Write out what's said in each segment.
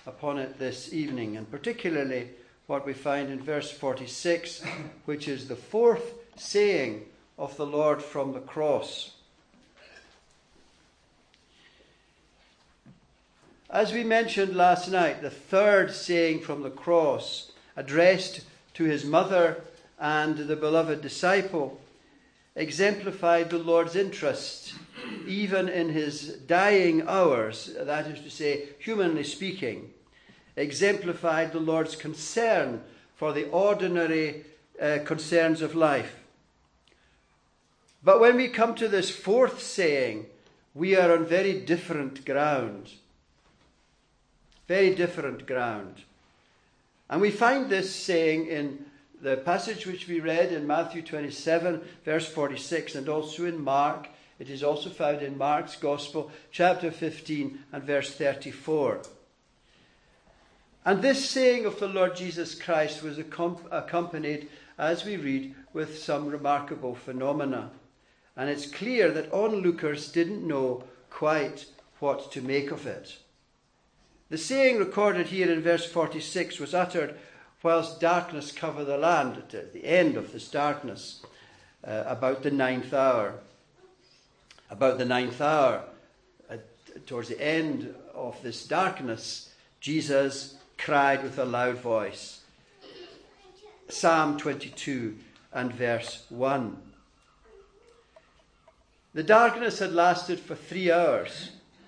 upon it this evening, and particularly what we find in verse 46, which is the fourth saying of the Lord from the cross. As we mentioned last night, the third saying from the cross, addressed to his mother and the beloved disciple, exemplified the Lord's interest, even in his dying hours, that is to say, humanly speaking, exemplified the Lord's concern for the ordinary concerns of life. But when we come to this fourth saying, we are on very different ground. Very different ground. And we find this saying in the passage which we read in Matthew 27, verse 46, and also in Mark. It is also found in Mark's Gospel, chapter 15 and verse 34. And this saying of the Lord Jesus Christ was accompanied, as we read, with some remarkable phenomena. And it's clear that onlookers didn't know quite what to make of it. The saying recorded here in verse 46 was uttered whilst darkness covered the land, at the end of this darkness, about the ninth hour. About the ninth hour, towards the end of this darkness, Jesus cried with a loud voice. Psalm 22 and verse 1. The darkness had lasted for 3 hours.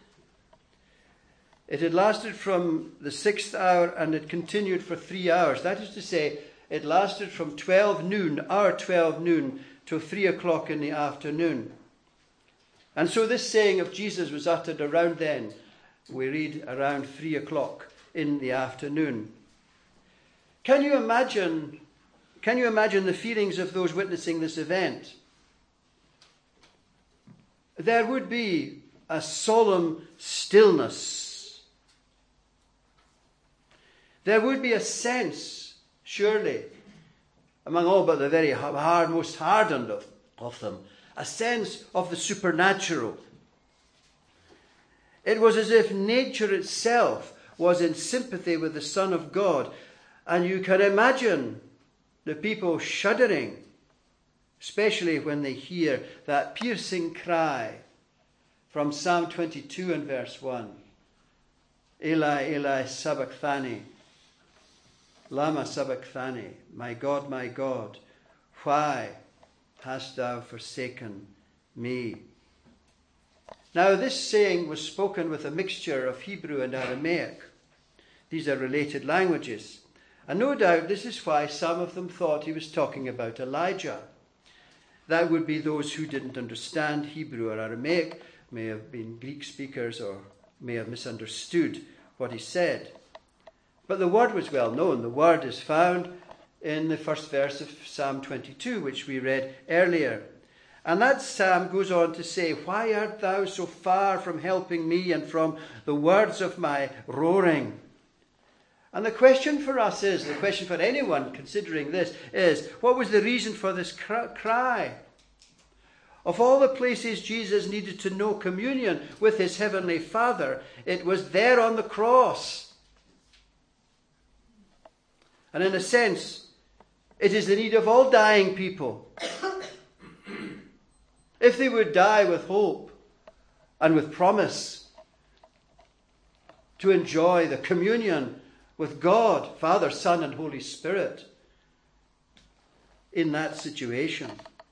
It had lasted from the 6th hour and it continued for 3 hours. That is to say, it lasted from 12 noon, our 12 noon, to 3 o'clock in the afternoon. And so this saying of Jesus was uttered around then. We read around 3 o'clock in the afternoon. Can you imagine the feelings of those witnessing this event? There would be a solemn stillness. There would be a sense, surely, among all but the very most hardened of them, a sense of the supernatural. It was as if nature itself was in sympathy with the Son of God. And you can imagine the people shuddering, especially when they hear that piercing cry from Psalm 22 and verse 1. Eli, Eli, sabachthani. Lama sabachthani. My God, why hast thou forsaken me? Now this saying was spoken with a mixture of Hebrew and Aramaic. These are related languages. And no doubt this is why some of them thought he was talking about Elijah. That would be those who didn't understand Hebrew or Aramaic, may have been Greek speakers or may have misunderstood what he said. But the word was well known. The word is found in the first verse of Psalm 22, which we read earlier. And that psalm goes on to say, why art thou so far from helping me and from the words of my roaring? And the question for us is, the question for anyone considering this is, what was the reason for this cry? Of all the places Jesus needed to know communion with his heavenly Father, it was there on the cross. And in a sense, it is the need of all dying people. If they would die with hope and with promise to enjoy the communion with God, Father, Son, and Holy Spirit in that situation.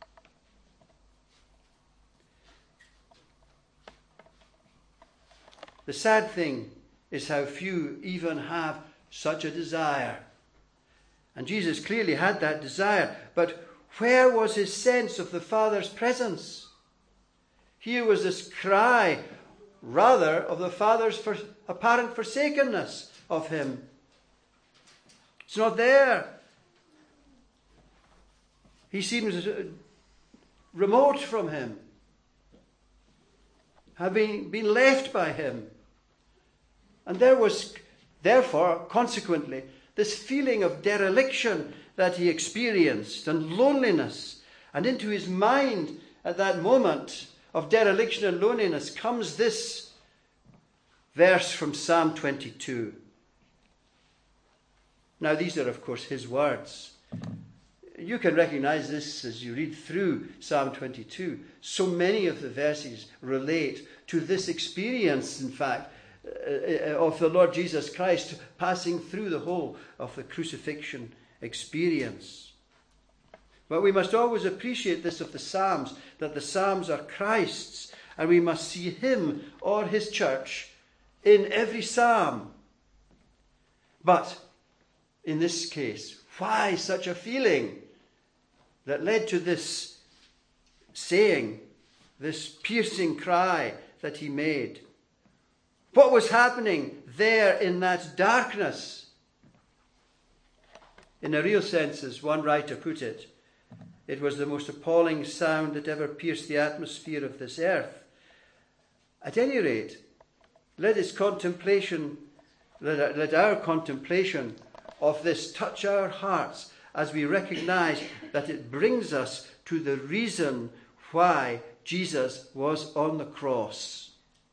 The sad thing is how few even have such a desire. And Jesus clearly had that desire. But where was his sense of the Father's presence? Here was this cry, rather, of the Father's apparent forsakenness of him. It's not there. He seems remote from him, having been left by him. And there was, therefore, consequently, this feeling of dereliction that he experienced and loneliness. And into his mind at that moment of dereliction and loneliness comes this verse from Psalm 22. Now, these are, of course, his words. You can recognize this as you read through Psalm 22. So many of the verses relate to this experience, in fact, of the Lord Jesus Christ passing through the whole of the crucifixion experience. But we must always appreciate this of the Psalms, that the Psalms are Christ's, and we must see him or his church in every psalm. But in this case, why such a feeling that led to this saying, this piercing cry that he made? What was happening there in that darkness? In a real sense, as one writer put it, it was the most appalling sound that ever pierced the atmosphere of this earth. At any rate, let our contemplation of this touch our hearts as we recognize that it brings us to the reason why Jesus was on the cross.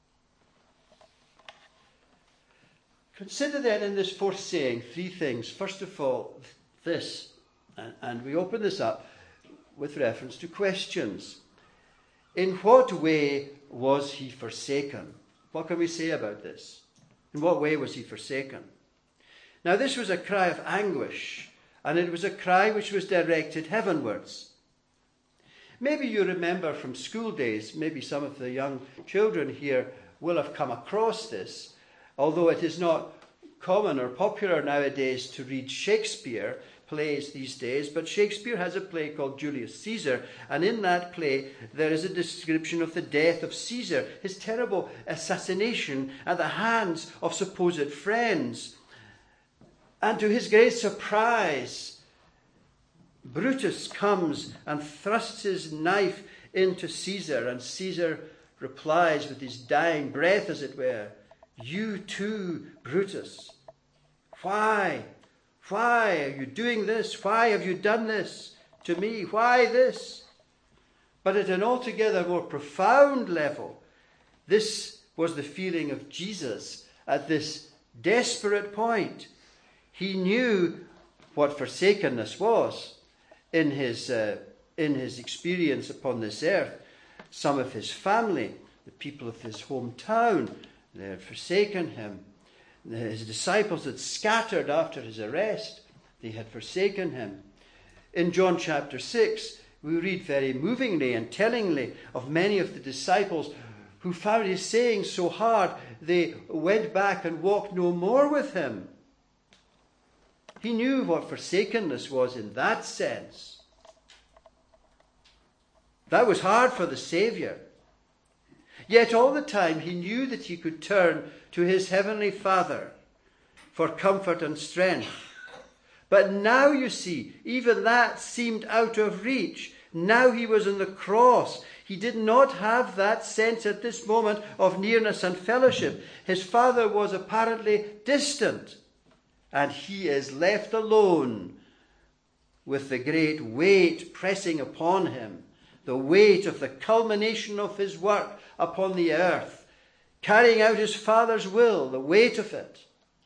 Consider then in this fourth saying three things. First of all, this, and we open this up with reference to questions. In what way was he forsaken? What can we say about this? In what way was he forsaken? Now, this was a cry of anguish, and it was a cry which was directed heavenwards. Maybe you remember from school days, maybe some of the young children here will have come across this, although it is not common or popular nowadays to read Shakespeare plays these days, but Shakespeare has a play called Julius Caesar, and in that play there is a description of the death of Caesar, his terrible assassination at the hands of supposed friends. And to his great surprise, Brutus comes and thrusts his knife into Caesar, and Caesar replies with his dying breath, as it were, "You too, Brutus. Why? Why are you doing this? Why have you done this to me? Why this?" But at an altogether more profound level, this was the feeling of Jesus at this desperate point. He knew what forsakenness was in his experience upon this earth. Some of his family, the people of his hometown, they had forsaken him. His disciples had scattered after his arrest. They had forsaken him. In John chapter 6, we read very movingly and tellingly of many of the disciples who found his saying so hard, they went back and walked no more with him. He knew what forsakenness was in that sense. That was hard for the Saviour. Yet all the time he knew that he could turn to his heavenly Father for comfort and strength. But now, you see, even that seemed out of reach. Now he was on the cross. He did not have that sense at this moment of nearness and fellowship. His Father was apparently distant, and he is left alone with the great weight pressing upon him, the weight of the culmination of his work upon the earth, carrying out his Father's will, the weight of it.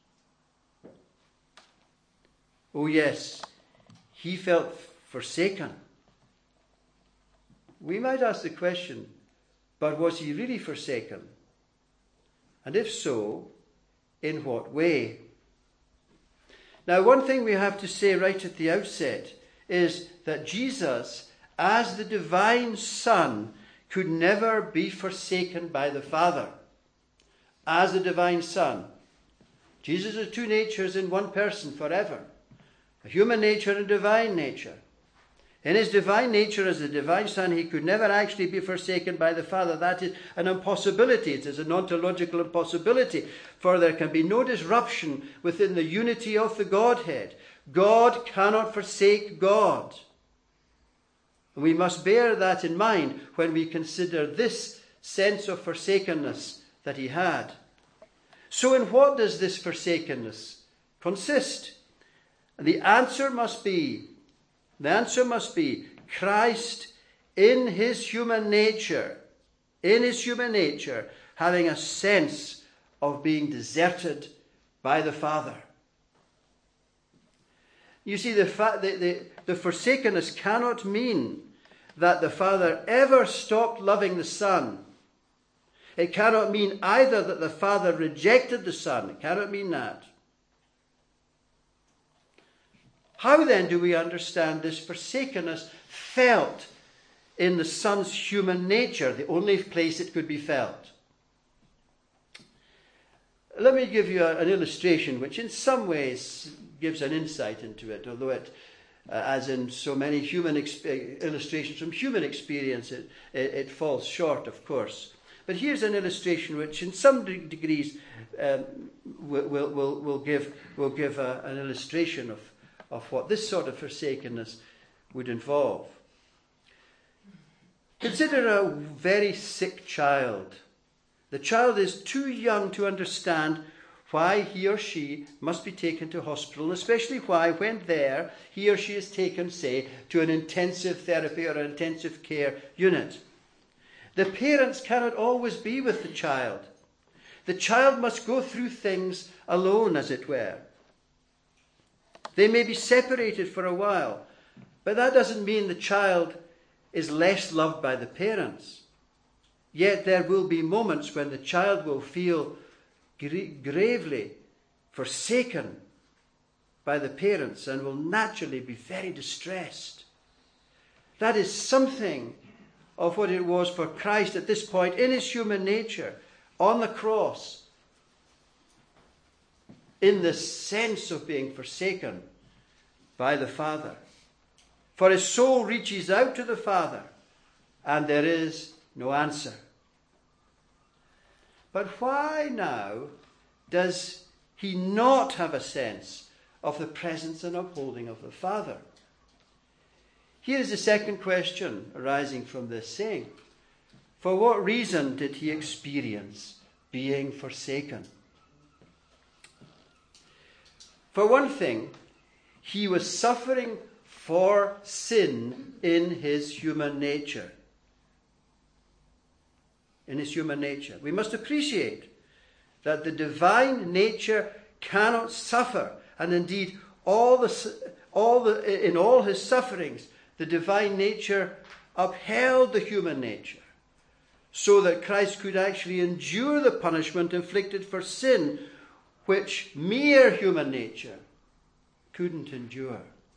Oh yes, he felt forsaken. We might ask the question, but was he really forsaken? And if so, in what way? Now, one thing we have to say right at the outset is that Jesus, as the divine Son, could never be forsaken by the Father. As the divine Son. Jesus has two natures in one person forever. A human nature and a divine nature. In his divine nature as the divine Son, he could never actually be forsaken by the Father. That is an impossibility. It is an ontological impossibility. For there can be no disruption within the unity of the Godhead. God cannot forsake God. We must bear that in mind when we consider this sense of forsakenness that he had. So in what does this forsakenness consist? The answer must be Christ in his human nature, having a sense of being deserted by the Father. You see, the forsakenness cannot mean that the Father ever stopped loving the Son. It cannot mean either that the Father rejected the Son. It cannot mean that. How then do we understand this forsakenness felt in the Son's human nature, the only place it could be felt? Let me give you an illustration which in some ways gives an insight into it, although it, as in so many human illustrations from human experience, it falls short, of course. But here's an illustration which in some degrees will give an illustration of what this sort of forsakenness would involve. Consider a very sick child. The child is too young to understand why he or she must be taken to hospital, and especially why, when there, he or she is taken, say, to an intensive therapy or an intensive care unit. The parents cannot always be with the child. The child must go through things alone, as it were. They may be separated for a while, but that doesn't mean the child is less loved by the parents. Yet there will be moments when the child will feel gravely forsaken by the parents and will naturally be very distressed. That is something of what it was for Christ at this point in his human nature on the cross, in the sense of being forsaken by the Father. For his soul reaches out to the Father and there is no answer. But why now does he not have a sense of the presence and upholding of the Father? Here is the second question arising from this saying. For what reason did he experience being forsaken? For one thing, he was suffering for sin in his human nature. In his human nature. We must appreciate that the divine nature cannot suffer. And indeed, in all his sufferings, the divine nature upheld the human nature, so that Christ could actually endure the punishment inflicted for sin, which mere human nature couldn't endure.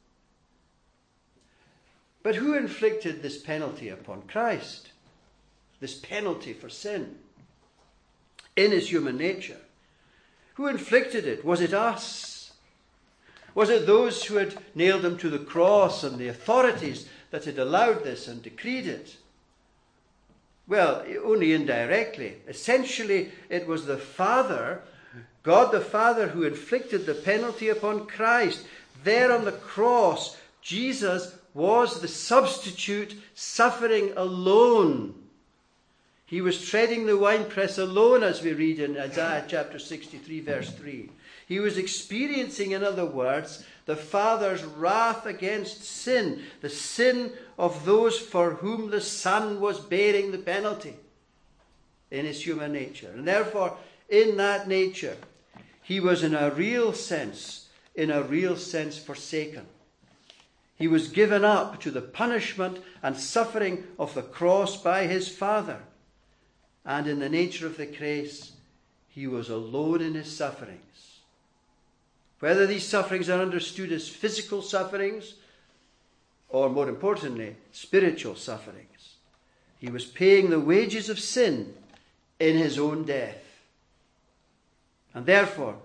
But who inflicted this penalty upon Christ? This penalty for sin in his human nature. Who inflicted it? Was it us? Was it those who had nailed him to the cross and the authorities that had allowed this and decreed it? Well, only indirectly. Essentially, it was the Father, God the Father, who inflicted the penalty upon Christ. There on the cross, Jesus was the substitute, suffering alone. He was treading the winepress alone, as we read in Isaiah chapter 63, verse 3. He was experiencing, in other words, the Father's wrath against sin, the sin of those for whom the Son was bearing the penalty in his human nature. And therefore, in that nature, he was in a real sense forsaken. He was given up to the punishment and suffering of the cross by his Father. And in the nature of the case, he was alone in his sufferings. Whether these sufferings are understood as physical sufferings, or more importantly, spiritual sufferings, he was paying the wages of sin in his own death. And therefore,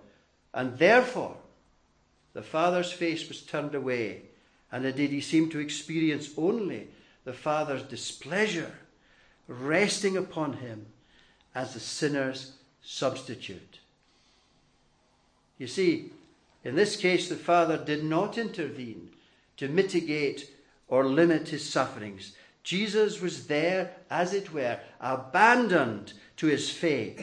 the Father's face was turned away, and indeed he seemed to experience only the Father's displeasure resting upon him as the sinner's substitute. You see, in this case, the Father did not intervene to mitigate or limit his sufferings. Jesus was there, as it were, abandoned to his fate.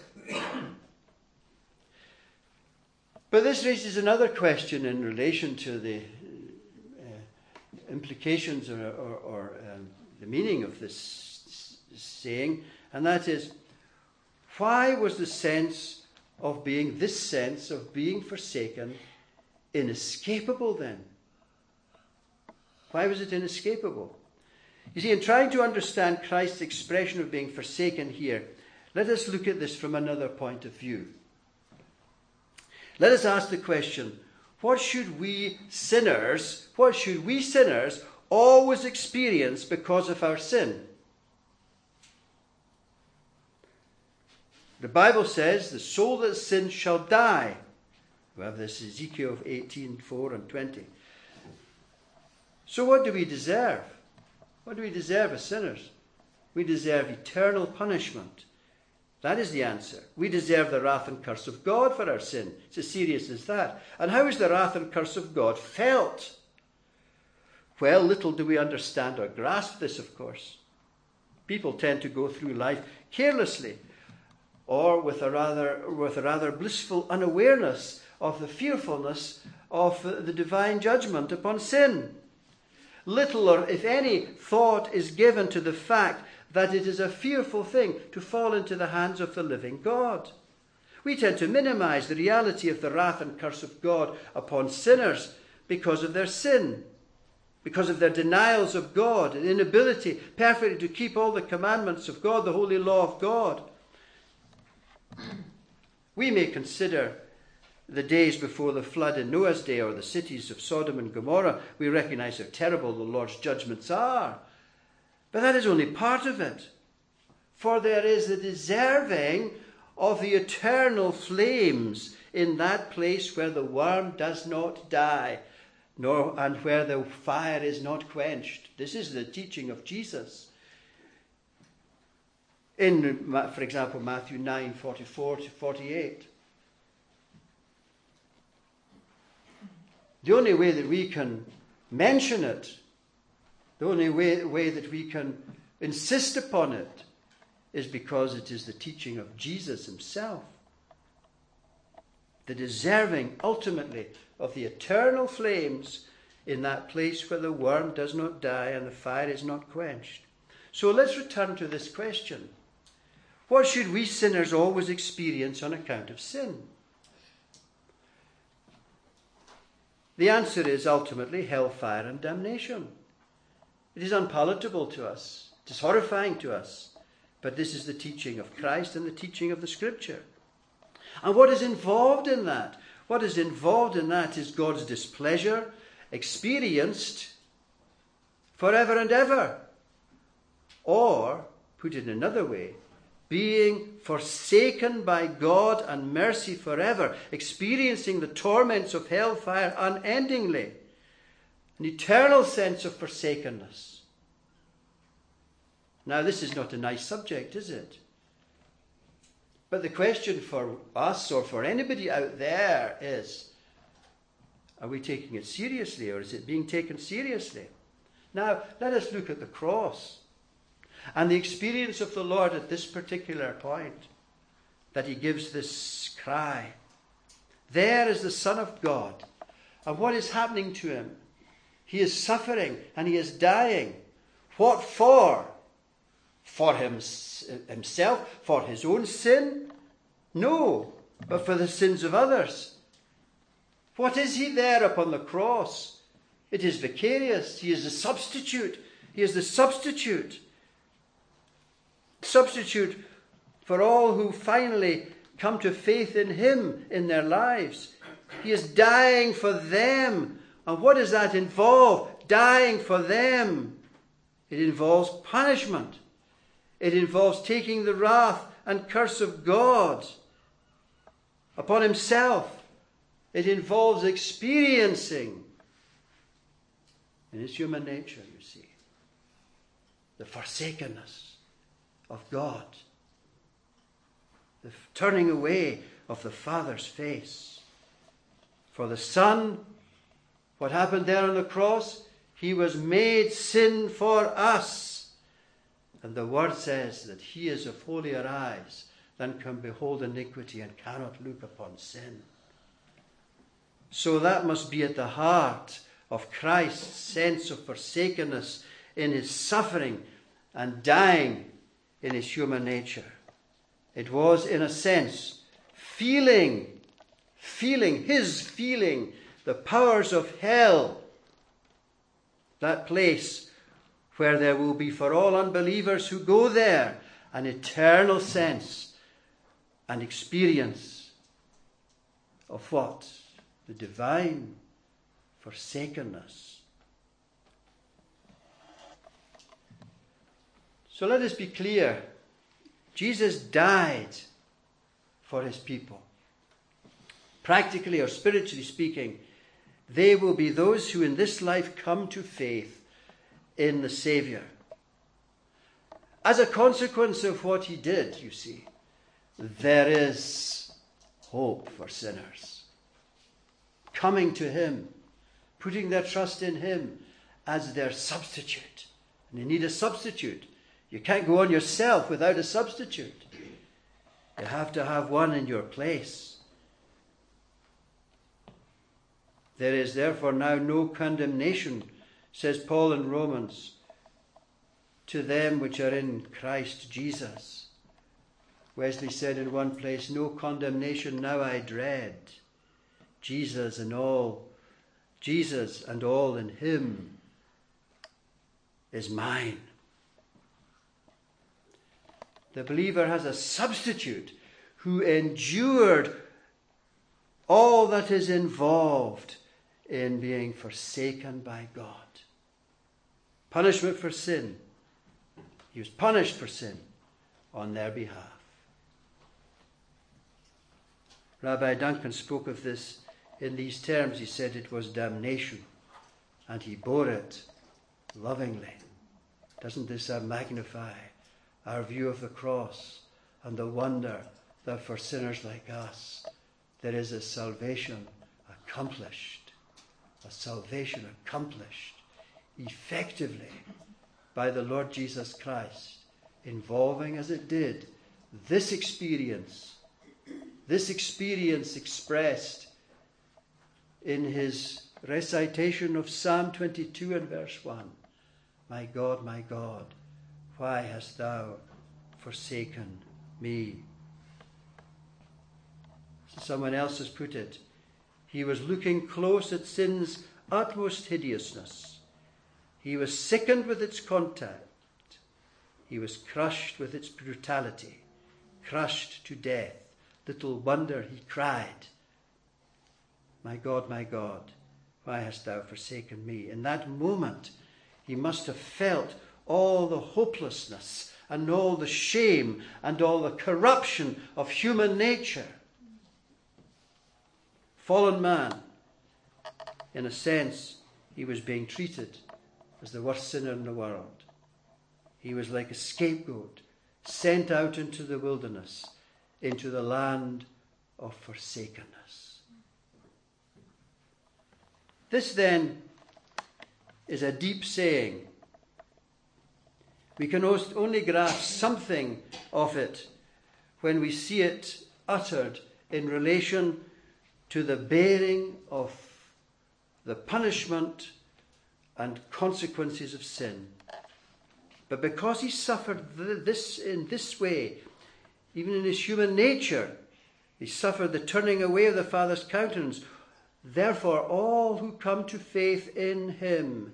But this raises another question in relation to the implications or the meaning of this saying, and that is, why was this sense of being forsaken inescapable then? Why was it inescapable? You see, in trying to understand Christ's expression of being forsaken here, let us look at this from another point of view. Let us ask the question, what should we sinners always experience because of our sin? The Bible says, the soul that sins shall die. We have this Ezekiel 18:4 and 20. So what do we deserve? What do we deserve as sinners? We deserve eternal punishment. That is the answer. We deserve the wrath and curse of God for our sin. It's as serious as that. And how is the wrath and curse of God felt? Well, little do we understand or grasp this, of course. People tend to go through life carelessly, or with a rather blissful unawareness of the fearfulness of the divine judgment upon sin. Little, or if any, thought is given to the fact that it is a fearful thing to fall into the hands of the living God. We tend to minimize the reality of the wrath and curse of God upon sinners because of their sin, because of their denials of God, and inability perfectly to keep all the commandments of God, the holy law of God. We may consider the days before the flood in Noah's day, or the cities of Sodom and Gomorrah. We recognize how terrible the Lord's judgments are. But that is only part of it. For there is the deserving of the eternal flames in that place where the worm does not die, and where the fire is not quenched. This is the teaching of Jesus. In, for example, Matthew 9:44 to 48. The only way that we can mention it, the only way that we can insist upon it, is because it is the teaching of Jesus himself. The deserving, ultimately, of the eternal flames in that place where the worm does not die and the fire is not quenched. So let's return to this question. What should we sinners always experience on account of sin? The answer is ultimately hellfire and damnation. It is unpalatable to us. It is horrifying to us. But this is the teaching of Christ and the teaching of the Scripture. And what is involved in that? What is involved in that is God's displeasure, experienced forever and ever. Or, put it another way, being forsaken by God and mercy forever, experiencing the torments of hellfire unendingly, an eternal sense of forsakenness. Now, this is not a nice subject, is it? But the question for us, or for anybody out there, is, are we taking it seriously, or is it being taken seriously? Now, let us look at the cross and the experience of the Lord at this particular point, that he gives this cry. There is the Son of God. And what is happening to him? He is suffering and he is dying. What for? For himself? For his own sin? No, but for the sins of others. What is he there upon the cross? It is vicarious. He is the substitute. He is the substitute. Substitute for all who finally come to faith in him in their lives. He is dying for them. And what does that involve? Dying for them. It involves punishment. It involves taking the wrath and curse of God upon himself. It involves experiencing in his human nature, you see, the forsakenness of God, the turning away of the Father's face. For the Son, what happened there on the cross? He was made sin for us. And the Word says that he is of holier eyes than can behold iniquity and cannot look upon sin. So that must be at the heart of Christ's sense of forsakenness in his suffering and dying in his human nature. It was, in a sense, feeling the powers of hell, that place where there will be for all unbelievers who go there an eternal sense and experience of what? The divine forsakenness. So let us be clear. Jesus died for his people. Practically or spiritually speaking, they will be those who in this life come to faith in the Saviour. As a consequence of what he did, you see, there is hope for sinners. Coming to him, putting their trust in him as their substitute. And you need a substitute. You can't go on yourself without a substitute. You have to have one in your place. There is therefore now no condemnation, says Paul in Romans, to them which are in Christ Jesus. Wesley said in one place, no condemnation now I dread. Jesus and all in him is mine. The believer has a substitute who endured all that is involved in being forsaken by God. Punishment for sin. He was punished for sin on their behalf. Rabbi Duncan spoke of this in these terms. He said it was damnation, and he bore it lovingly. Doesn't this magnify our view of the cross and the wonder that for sinners like us there is a salvation accomplished effectively by the Lord Jesus Christ, involving as it did this experience expressed in his recitation of Psalm 22 and verse 1. My God, why hast thou forsaken me? Someone else has put it. He was looking close at sin's utmost hideousness. He was sickened with its contact. He was crushed with its brutality, crushed to death. Little wonder he cried, my God, why hast thou forsaken me? In that moment, he must have felt all the hopelessness and all the shame and all the corruption of human nature. Fallen man, in a sense, he was being treated as the worst sinner in the world. He was like a scapegoat sent out into the wilderness, into the land of forsakenness. This then is a deep saying. We can only grasp something of it when we see it uttered in relation to the bearing of the punishment and consequences of sin. But because he suffered this in this way, even in his human nature, he suffered the turning away of the Father's countenance. Therefore, all who come to faith in him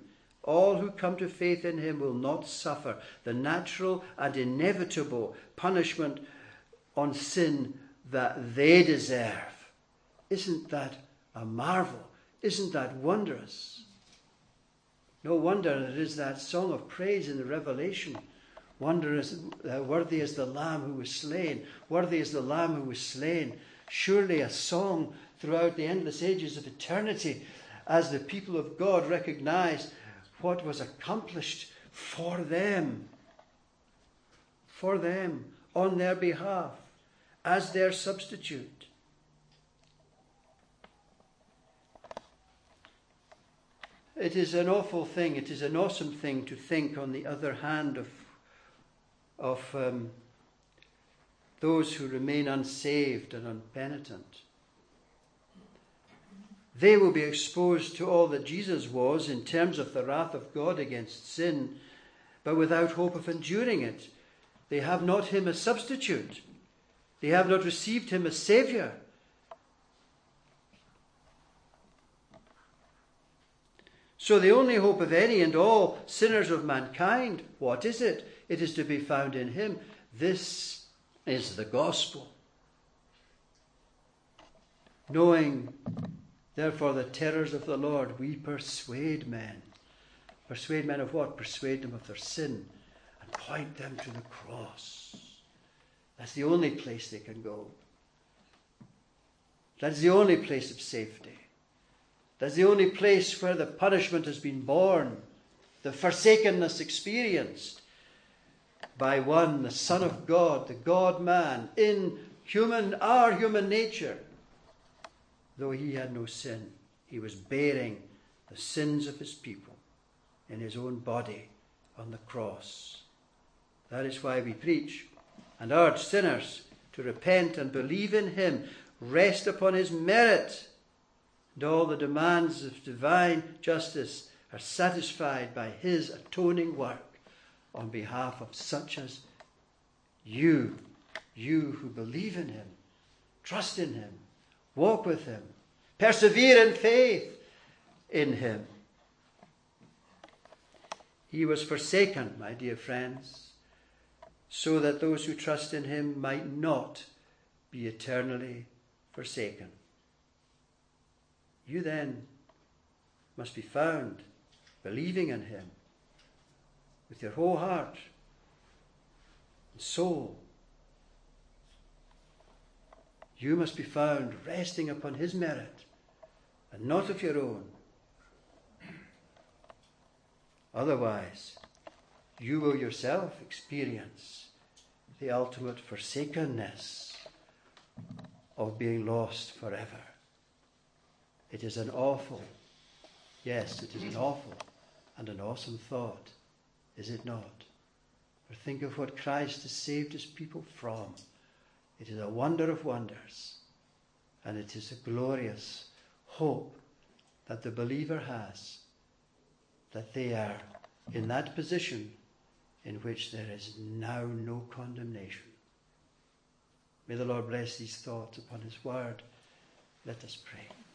will not suffer the natural and inevitable punishment on sin that they deserve. Isn't that a marvel? Isn't that wondrous? No wonder it is that song of praise in the Revelation. Worthy is the Lamb who was slain. Worthy is the Lamb who was slain. Surely a song throughout the endless ages of eternity, as the people of God recognize what was accomplished for them, on their behalf, as their substitute. It is an awful thing, it is an awesome thing to think, on the other hand, of those who remain unsaved and unpenitent. They will be exposed to all that Jesus was in terms of the wrath of God against sin, but without hope of enduring it. They have not him as substitute. They have not received him as Saviour. So the only hope of any and all sinners of mankind, what is it? It is to be found in him. This is the gospel. Knowing, therefore, the terrors of the Lord, we persuade men. Persuade men of what? Persuade them of their sin and point them to the cross. That's the only place they can go. That's the only place of safety. That's the only place where the punishment has been borne, the forsakenness experienced by one, the Son of God, the God-man, in our human nature. Though he had no sin, he was bearing the sins of his people in his own body on the cross. That is why we preach and urge sinners to repent and believe in him, rest upon his merit, and all the demands of divine justice are satisfied by his atoning work on behalf of such as you who believe in him, trust in him, walk with him, persevere in faith in him. He was forsaken, my dear friends, so that those who trust in him might not be eternally forsaken. You then must be found believing in him with your whole heart and soul. You must be found resting upon his merit and not of your own. Otherwise, you will yourself experience the ultimate forsakenness of being lost forever. It is an awful, yes, it is an awful and an awesome thought, is it not? For think of what Christ has saved his people from. It is a wonder of wonders, and it is a glorious hope that the believer has, that they are in that position in which there is now no condemnation. May the Lord bless these thoughts upon his word. Let us pray.